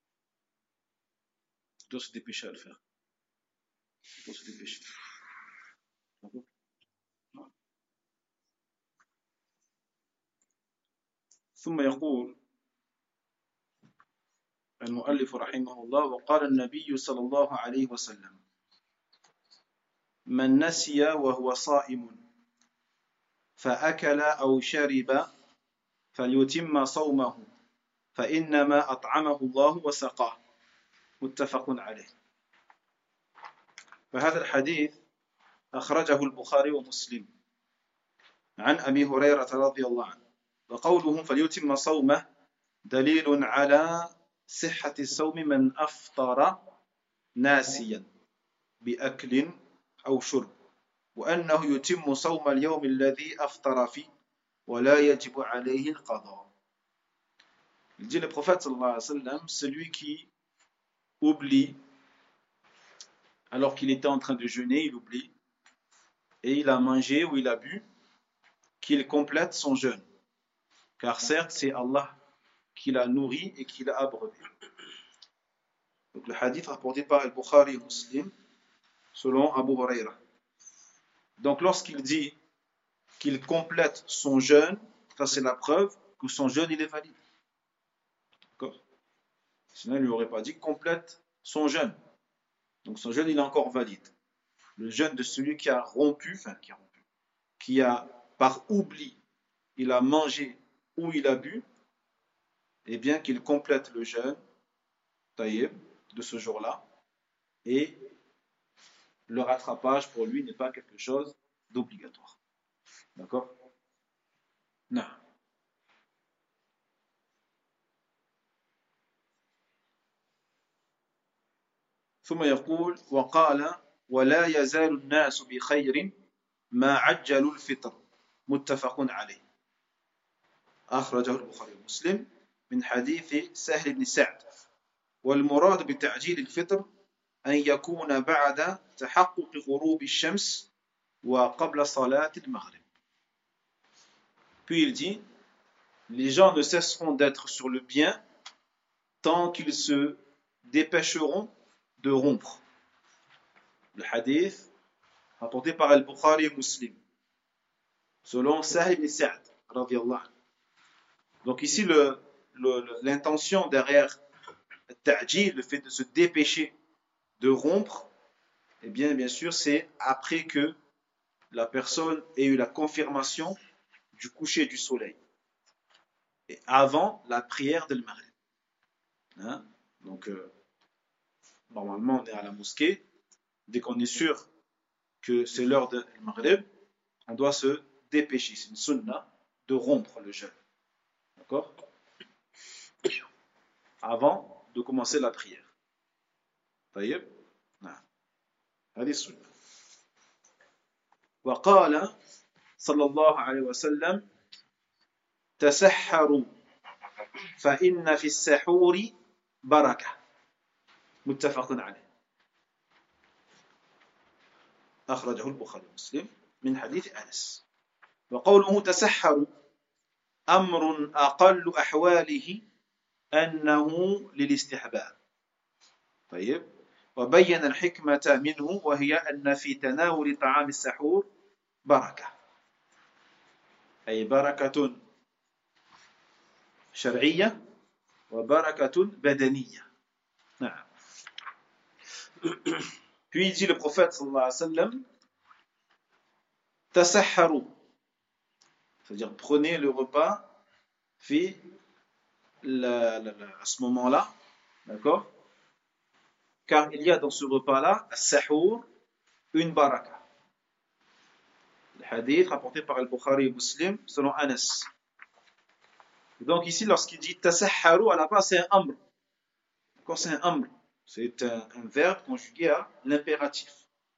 Il doit se dépêcher à le faire. Il doit se dépêcher. D'accord. ثم يقول المؤلف رحمه الله وقال النبي صلى الله عليه وسلم من نسي وهو صائم فأكل أو شرب فليتم صومه فإنما أطعمه الله وسقاه متفق عليه. فهذا الحديث أخرجه البخاري ومسلم عن أبي هريرة رضي الله عنه وقوله فليتم صومه دليل على صحة الصوم من أفطر ناسيا بأكل أو شرب وأنه يتم صوم اليوم الذي أفطر فيه ولا يجب عليه القضاء. Il dit le prophète sallallahu alayhi wa sallam, celui qui oublie alors qu'il était en train de jeûner, il oublie et il a mangé ou il a bu, qu'il complète son jeûne. Car certes, c'est Allah qui l'a nourri et qui l'a abreuvé. Donc le hadith rapporté par Al-Bukhari et Muslim, selon Abu Huraira. Donc lorsqu'il dit qu'il complète son jeûne, ça c'est la preuve que son jeûne il est valide. D'accord? Sinon il ne lui aurait pas dit complète son jeûne. Donc son jeûne il est encore valide. Le jeûne de celui qui a rompu, enfin qui a rompu, qui a par oubli, il a mangé ou il a bu, et bien qu'il complète le jeûne, taïeb, de ce jour-là, et le rattrapage pour lui n'est pas quelque chose d'obligatoire. D'accord? Non. ثم يقول وقال ولا يزال الناس بخير ما عجلوا الفطر متفق عليه أخرجه البخاري ومسلم من حديث سهل بن سعد والمراد بتعجيل الفطر أن يكون بعد تحقق غروب الشمس وقبل صلاة المغرب. Puis il dit les gens ne cesseront d'être sur le bien tant qu'ils se dépêcheront de rompre. Le hadith rapporté par Al-Bukhari et Muslim selon Sahih ibn Sa'd radiyallahu anhu. Donc ici le, le, l'intention derrière le ta'jil, le fait de se dépêcher de rompre, eh bien bien sûr c'est après que la personne ait eu la confirmation du coucher du soleil et avant la prière de l'Maghrib. Hein? Donc euh, normalement on est à la mosquée, dès qu'on est sûr que c'est l'heure de l'Maghrib, on doit se dépêcher, c'est une sunna de rompre le jeûne. D'accord? Avant de commencer la prière. طيب؟ نعم. هذه السنة. وقال صلى الله عليه وسلم تسحروا فإن في السحور بركة متفق عليه أخرجه البخاري ومسلم من حديث أنس وقوله تسحروا أمر أقل أحواله أنه للاستحباب طيب وبين الحكمة منه وهي أن في تناول طعام السحور بركة أي بركة شرعية وبركة بدنية نعم. Puis il dit le prophète sallallahu alayhi wa sallam tasahharu, c'est-à-dire prenez le repas fi la, la, la, à ce moment-là, d'accord, car il y a dans ce repas-là as-sahur une baraka. Le hadith rapporté par Al-Bukhari et Muslim selon Anas. Donc ici lorsqu'il dit tasahharu à la base c'est un amr, d'accord, c'est un amr, c'est un, un verbe conjugué à l'impératif.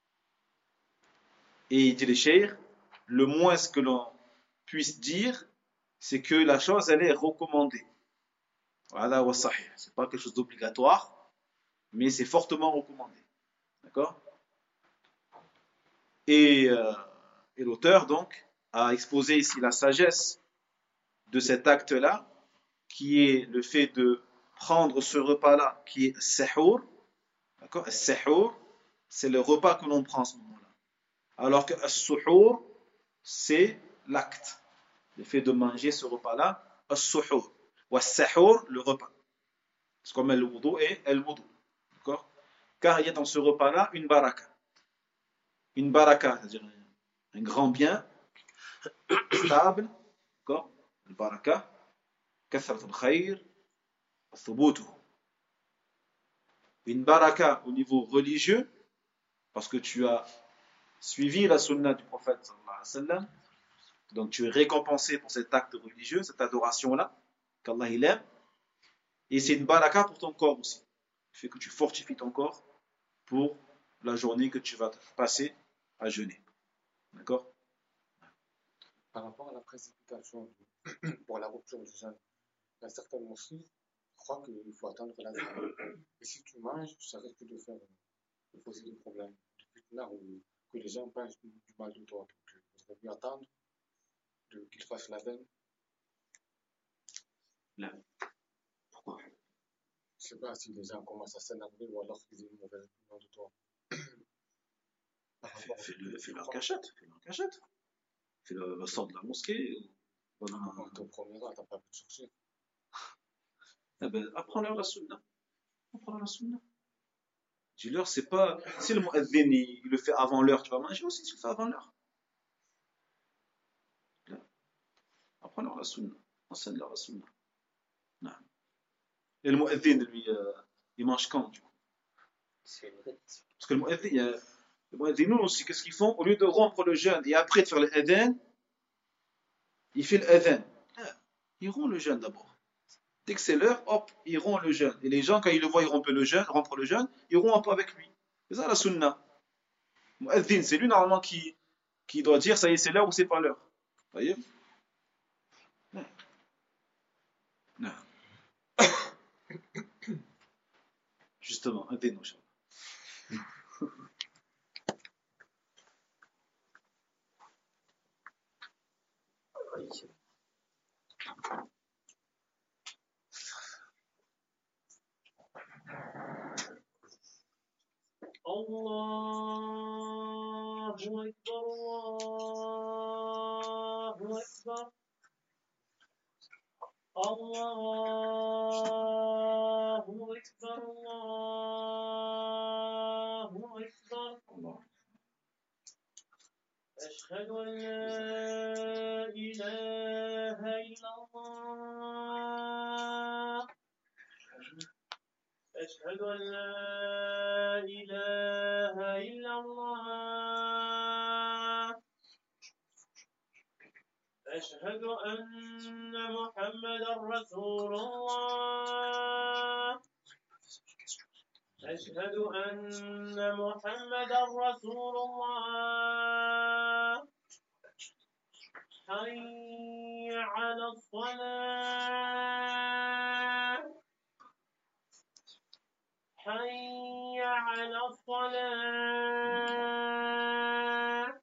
Et il dit les cheikh, le moins que l'on puisse dire, c'est que la chose elle est recommandée. Voilà, wa sahih. C'est pas quelque chose d'obligatoire, mais c'est fortement recommandé. D'accord? Et, euh, et l'auteur donc a exposé ici la sagesse de cet acte-là, qui est le fait de prendre ce repas-là, qui est sahur. D'accord? Sahur, c'est le repas que l'on prend en ce moment-là. Alors que as-suhur, c'est l'acte, le fait de manger ce repas-là, as-suhur. Ou as-sahur, le repas. C'est comme le wudu et el wudu. D'accord? Car il y a dans ce repas-là une baraka. Une baraka, c'est-à-dire un, un grand bien, stable. D'accord? Le baraka, kathrat al-khayr, al-thubutu. Une baraka au niveau religieux, parce que tu as suivi la sunna du prophète sallallahu alayhi wa sallam, donc tu es récompensé pour cet acte religieux, cette adoration-là, qu'Allah il aime, et c'est une baraka pour ton corps aussi. Il fait que tu fortifies ton corps pour la journée que tu vas passer à jeûner. D'accord? Par rapport à la précipitation pour la rupture du jeûne, il y a certaines mosquées croient qu'il faut attendre la journée. Et si tu manges, ça risque de faire de poser des problèmes. Depuis là où que les gens pensent du mal de toi, donc il faudrait mieux attendre de, qu'ils fassent la veine. Là. Pourquoi? Je sais pas si les gens commencent à s'énerver ou alors qu'ils ont une mauvaise opinion de toi. Par Fais, rapport à ce fais, que le, tu fais leur crois. cachette, fais leur cachette. Fais le, le sort de la mosquée. Voilà. Quand t'es au premier rang, t'as pas pu te sortir. Eh ben, apprends-leur la sunna. Apprends-leur la sunna. Dis-leur, c'est pas. Si le muezzin il, il le fait avant l'heure, tu vas manger aussi, tu le fais avant l'heure. Apprends-leur la sunna. Enseigne-leur la sunna. Non. Et le muezzin, lui, euh, il mange quand, du coup? C'est une répétition. Parce que le muezzin, euh, le muezzin, nous aussi, qu'est-ce qu'ils font? Au lieu de rompre le jeûne et après de faire le adhan, il fait le adhan. Ah, ils rompent le jeûne d'abord. Dès que c'est l'heure, hop, ils rompent le jeûne. Et les gens, quand ils le voient, ils rompent le jeûne, rompre le jeûne, ils rompent avec lui. C'est ça la sunna. Le muezzin, c'est lui normalement qui, qui doit dire, ça y est, c'est l'heure ou c'est pas l'heure. Vous voyez? Non. Non. Justement, un déno. الله أكبر الله أكبر الله أكبر الله أكبر أشهد أن لا إله إلا الله أشهد أن لا إله إلا الله أشهد أن محمدا رسول الله أشهد أن محمدا رسول الله حي على الصلاة حي على الصلاة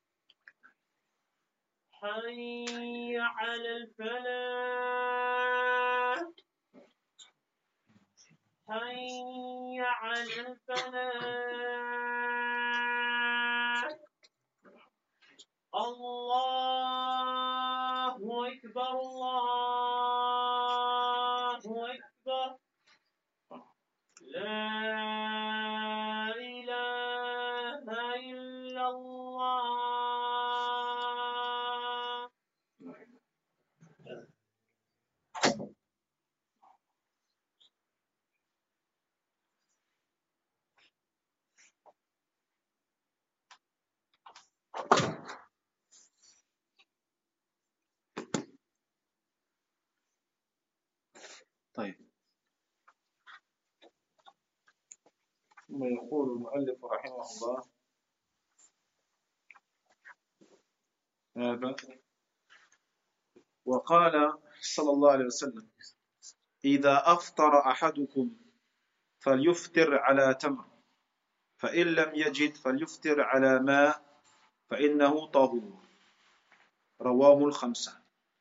حي على الفلاح حي على الفلاح الله أكبر الله أكبر لا إله إلا الله طيب. ثم يقول المؤلف رحمه الله هذا وقال صلى الله عليه وسلم إذا أفطر أحدكم فليفطر على تمر فإن لم يجد فليفطر على ماء فإنه طهور رواه الخمسة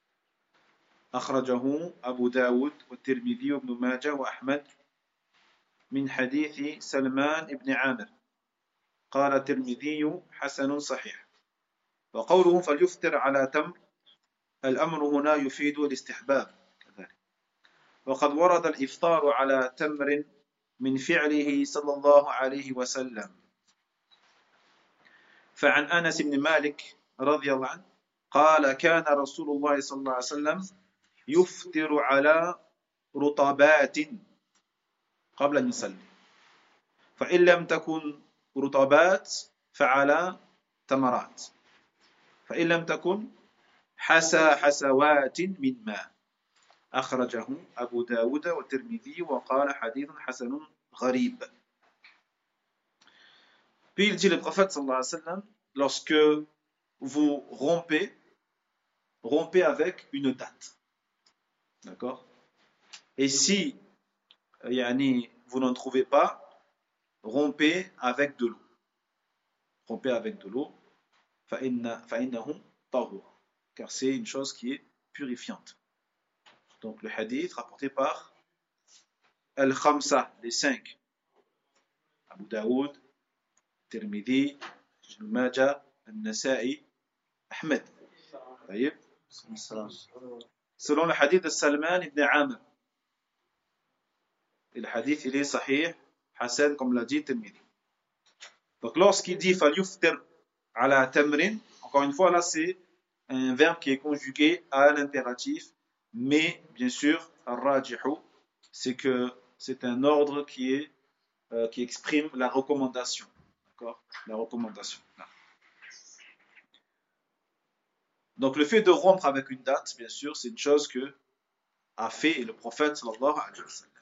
أخرجه أبو داود والترمذي وابن ماجه وأحمد من حديث سلمان بن عامر قال الترمذي حسن صحيح وقوله فليفطر على تمر الأمر هنا يفيد الاستحباب كذلك وقد ورد الإفطار على تمر من فعله صلى الله عليه وسلم فعن أنس بن مالك رضي الله عنه قال كان رسول الله صلى الله عليه وسلم يفطر على رطبات قبل أن يصلي فإن لم تكن رطبات فعلى تمرات فإن لم تكن حسى حسوات من ماء أخرجه أبو داود والترمذي وقال حديث حسن غريب. Puis il dit le prophète sallallahu alayhi wa sallam, lorsque vous rompez, rompez avec une date. D'accord? Et si yani, vous n'en trouvez pas, rompez avec de l'eau. Rompez avec de l'eau. فَإِنَّهُ طَهُورٌ. Car c'est une chose qui est purifiante. Donc le hadith rapporté par Al-Khamsa, les cinq. Abu Daoud, Tirmidhi, Ibn Majah, Al-Nasa'i, Ahmed. طيب. Selon le hadith de Salman ibn Amr. Et le hadith, il est sahih, Hassan, comme l'a dit Tirmidhi. Donc lorsqu'il dit falyuftir ala tamrin, encore une fois là c'est un verbe qui est conjugué à l'impératif, mais bien sûr ar-rajihu, c'est que c'est un ordre qui est euh, qui exprime la recommandation, d'accord, la recommandation. Là. Donc le fait de rompre avec une date, bien sûr, c'est une chose que a fait le prophète sallallahu alayhi wa sallam.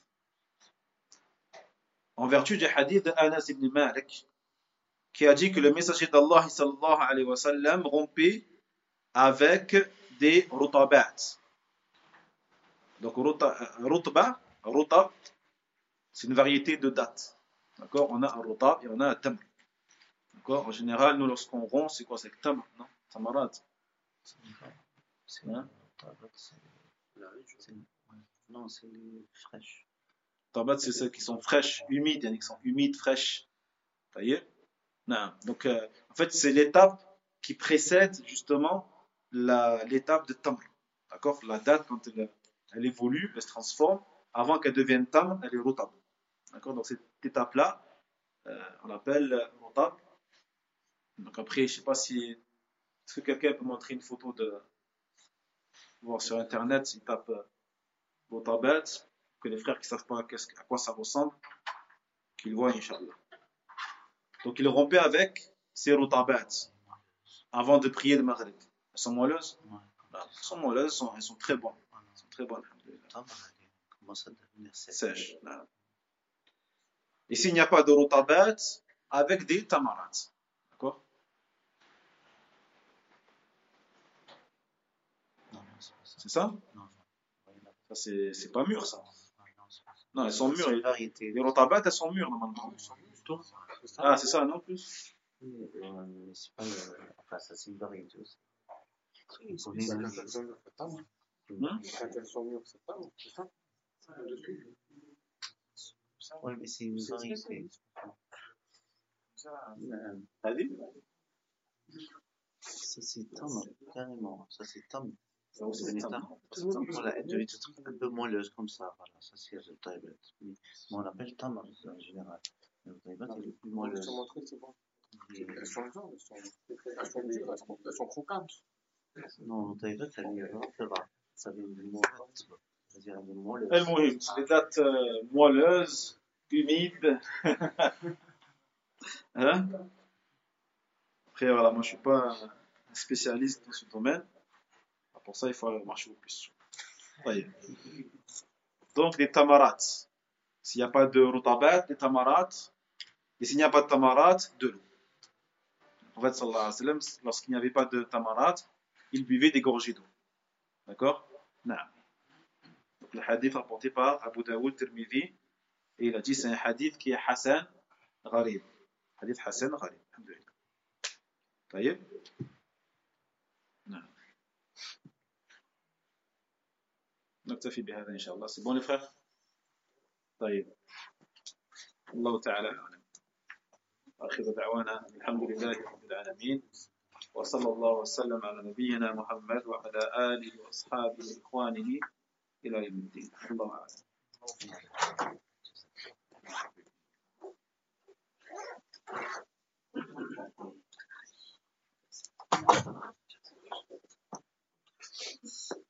En vertu du hadith de Anas ibn Malik, qui a dit que le messager d'Allah sallallahu alayhi wa sallam rompait avec des rutabat. Donc rutba, rutab, c'est une variété de dattes. D'accord? On a un rutab et on a un tamr. D'accord? En général, nous lorsqu'on rompt, c'est quoi? C'est le tamr, non? Tamarat. Hein? Non, c'est les fraîches. Tabat, c'est celles qui sont fraîches, humides, qui sont humides, fraîches. Vous voyez? Non. Donc, euh, en fait, c'est l'étape qui précède justement la, l'étape de tamr. D'accord? La date, quand elle, elle évolue, elle se transforme, avant qu'elle devienne tamr, elle est rutab. D'accord? Donc, cette étape-là, euh, on l'appelle rutab. Donc, après, je ne sais pas si. Est-ce que quelqu'un peut montrer une photo de. Voir sur internet, il tape euh, rutabat, que les frères qui ne savent pas à quoi ça ressemble, qu'ils voient, Inch'Allah. Donc, il rompait avec ses rutabat avant de prier le maghrib. Elles sont moelleuses? Elles sont moelleuses, elles sont, elles sont très bonnes. Elles sont très bonnes. Commence à devenir sèche. Et s'il n'y a pas de rutabat, avec des tamarats. D'accord? C'est ça? Ça, c'est, c'est pas mûr, ça. Non, elles sont mûres. Les rutabat, elles sont mûres, normalement. Ah, c'est ça, non, plus? C'est pas, enfin, ça, c'est une variété aussi. Quand elles sont mûres, c'est pas, c'est ça? Oui, mais c'est une variété. T'as dit? Ça, c'est tam, carrément. Ça, c'est tam. Ça aussi, c'est tam. Voilà, elle doit être un peu moelleuse comme ça. Voilà, ça, c'est le taïbat. Mais on l'appelle tam en général. Le taïbat, il est plus moelleuse. Elles sont jaunes, elles sont, elles sont dures, elles sont, elles sont croquantes. Non, le taïbat, elle est vraiment ça vient du mot. C'est-à-dire, elle est moelleuse. Elle mouille. C'est des dates euh, moelleuses, humides. Hein? Après, voilà, moi je suis pas un spécialiste dans ce domaine. Pour ça, il faut marcher au plus. Oui. Donc, les tamarats. S'il n'y a pas de rutabat, les tamarats. Et s'il n'y a pas de tamarat, de l'eau. En fait, sallallahu alayhi wa sallam, lorsqu'il n'y avait pas de tamarat, il buvait des gorgées d'eau. D'accord? Non. Donc, le hadith rapporté par Abu Daoud, Tirmidhi, et il a dit c'est un hadith qui est Hassan Gharib. Hadith Hassan Gharib. Alhamdulillah. طيب نعم نكتفي بهذا إن شاء الله سيبون الفرق طيب الله تعالى أعلم آخر دعوانا الحمد لله رب العالمين وصلى الله وسلم على نبينا محمد وعلى آله وأصحابه وإخوانه إلى يوم الدين الله أعلم. Thank you.